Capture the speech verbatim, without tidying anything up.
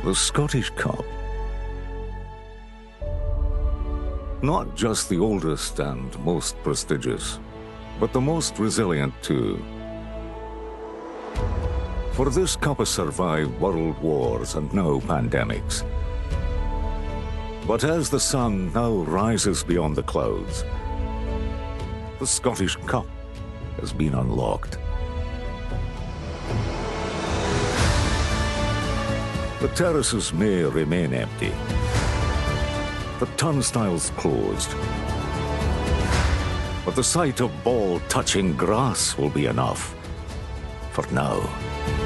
The Scottish Cup. Not just the oldest and most prestigious, but the most resilient too. For this cup has survived world wars and no pandemics. But as the sun now rises beyond the clouds, the Scottish Cup has been unlocked. The terraces may remain empty, the turnstiles closed, but the sight of ball touching grass will be enough for now.